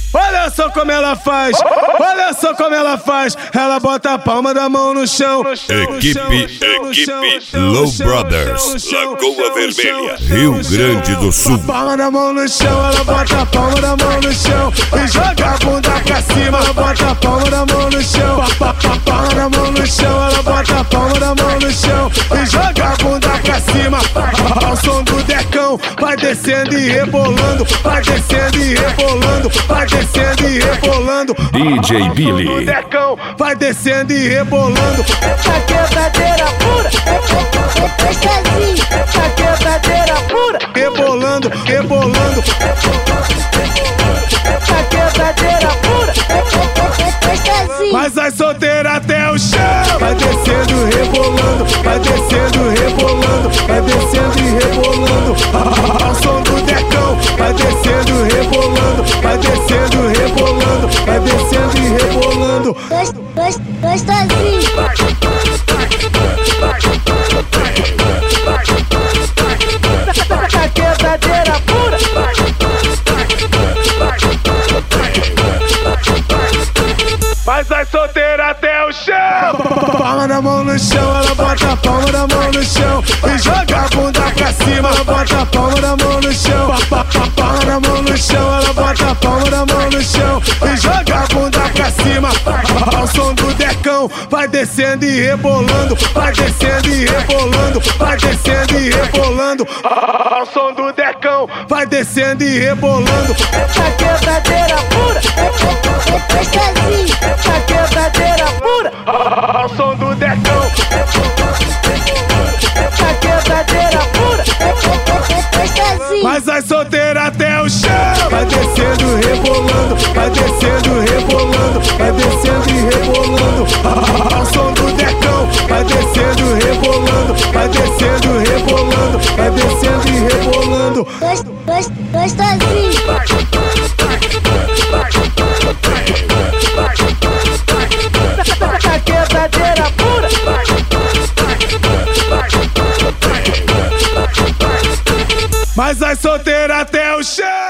Olha só como ela faz, olha só como ela faz. Ela bota a palma da mão no chão. Equipe Low Brothers, Lagoa Vermelha, Rio Grande do Sul. Palma da mão no chão, ela bota a palma da mão no chão e joga a bunda pra cima. Ela bota a palma da mão no chão, palma da mão no chão. Ela bota a palma da mão no chão e joga a bunda pra cima. Ao som do decão, vai descendo e rebolando, vai descendo e rebolando, vai descendo e rebolando. DJ Billy. Decão, vai descendo e rebolando. Essa quebradeira pura, gostosinho. Essa quebradeira pura, Rebolando, rebolando. essa quebradeira pura, gostosinho. Mas vai solteira até o chão. Vai descendo, rebolando, vai descendo, rebolando, vai descendo e rebolando. Ao som do decão, vai descendo, rebolando, vai descendo, rebolando, vai descendo e rebolando. Gostosinho. Essa quebradeira pura, Mas vai solteira até o chão. Palma da mão no chão, ela bota a palma da mão no chão e joga a bunda pra cima. Ela bota a palma da mão no chão, palma da mão no chão. Ela bota a palma da mão no chão e joga a bunda pra cima. Ao som do decão, vai descendo e rebolando, vai descendo e rebolando, vai descendo e rebolando. Ao som do decão, vai descendo e rebolando. essa quebradeira pura, gostosinho. Essa quebradeira pura, Ao som do decão, essa quebradeira pura, gostosinho. mas vai solteira até o chão. Vai descendo, rebolando, vai descendo, rebolando, vai descendo e rebolando. Ao som do decão, vai descendo, rebolando, vai descendo, rebolando, vai descendo e rebolando. Gostosinho. Essa quebradeira pura, Mas vai solteira até o chão.